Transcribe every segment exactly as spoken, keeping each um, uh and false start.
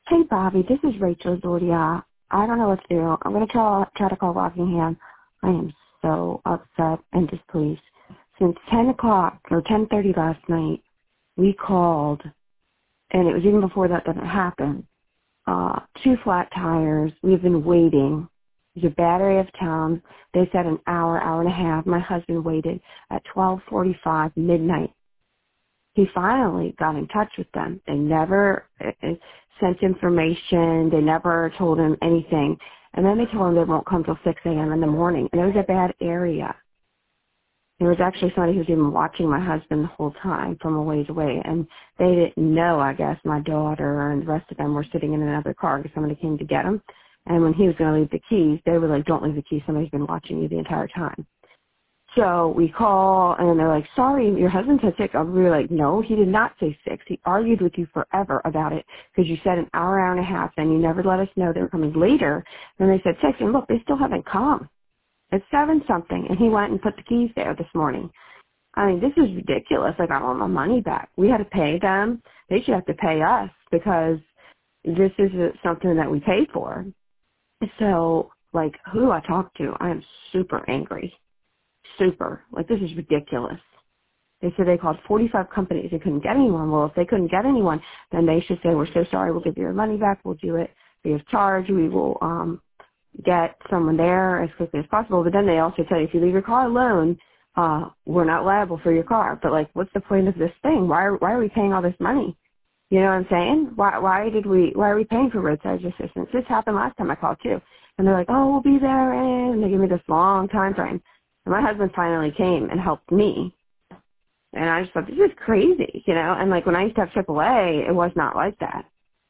Hey, Bobby, this is Rachel Zordia. I don't know what to do. I'm going to try, try to call Rockingham. I am so upset and displeased. Since ten o'clock or ten thirty last night, we called, and it was even before that that it happened. Uh, two flat tires. We've been waiting. It was a bad area of town. They said an hour, hour and a half. My husband waited at twelve forty-five, midnight. He finally got in touch with them. They never uh, sent information. They never told him anything. And then they told him they won't come till six a.m. in the morning. And it was a bad area. There was actually somebody who was even watching my husband the whole time from a ways away. And they didn't know, I guess, my daughter and the rest of them were sitting in another car because somebody came to get him. And when he was going to leave the keys, they were like, don't leave the keys. Somebody's been watching you the entire time. So we call, and they're like, sorry, your husband said six. We were like, no, he did not say six. He argued with you forever about it because you said an hour, hour and a half, and you never let us know they were coming later. Then they said six, and look, they still haven't come. It's seven something, and he went and put the keys there this morning. I mean, this is ridiculous. Like, I want my money back. We had to pay them. They should have to pay us because this is something that we paid for. So, like, who do I talk to? I am super angry. Super. Like, this is ridiculous. They said they called forty-five companies. They couldn't get anyone. Well, if they couldn't get anyone, then they should say, we're so sorry. We'll give you your money back. We'll do it free of charge. We will um, get someone there as quickly as possible. But then they also tell you, if you leave your car alone, uh, we're not liable for your car. But, like, what's the point of this thing? Why are, why are we paying all this money? You know what I'm saying? Why, why did we, why are we paying for roadside assistance? This happened last time I called, too. And they're like, oh, we'll be there. And they give me this long time frame. And my husband finally came and helped me. And I just thought, this is crazy, you know. And, like, when I used to have triple A, it was not like that.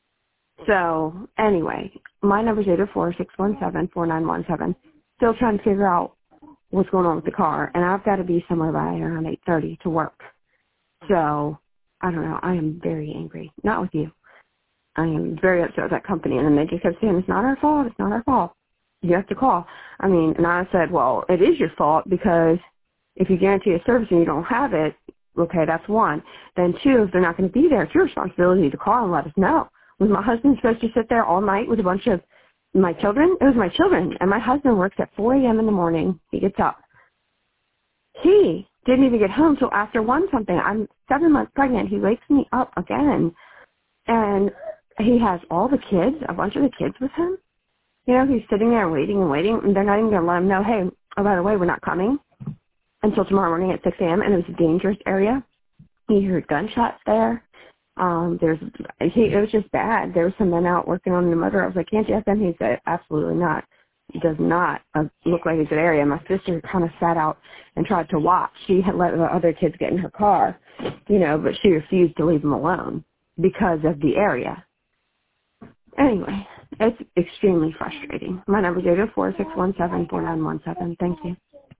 So, anyway, my number is eight oh four, six one seven, four nine one seven. Still trying to figure out what's going on with the car. And I've got to be somewhere by around eight thirty to work. So, I don't know. I am very angry. Not with you. I am very upset with that company. And then they just kept saying, it's not our fault. It's not our fault. You have to call. I mean, and I said, well, it is your fault because if you guarantee a service and you don't have it, okay, that's one. Then two, if they're not going to be there, it's your responsibility to call and let us know. Was my husband supposed to sit there all night with a bunch of my children? It was my children. And my husband works at four a.m. in the morning. He gets up. He didn't even get home till after one something. I'm seven months pregnant. He wakes me up again. And he has all the kids, a bunch of the kids with him. You know, he's sitting there waiting and waiting, and they're not even going to let him know, hey, oh, by the way, we're not coming until tomorrow morning at six a.m., and it was a dangerous area. He heard gunshots there. Um, there's, he, it was just bad. There were some men out working on the motor. I was like, can't you ask them? He said, absolutely not. It does not uh, look like a good area. My sister kind of sat out and tried to watch. She had let the other kids get in her car, you know, but she refused to leave them alone because of the area. Anyway, it's extremely frustrating. My number is eight oh four, six one seven, four nine one seven. Thank you.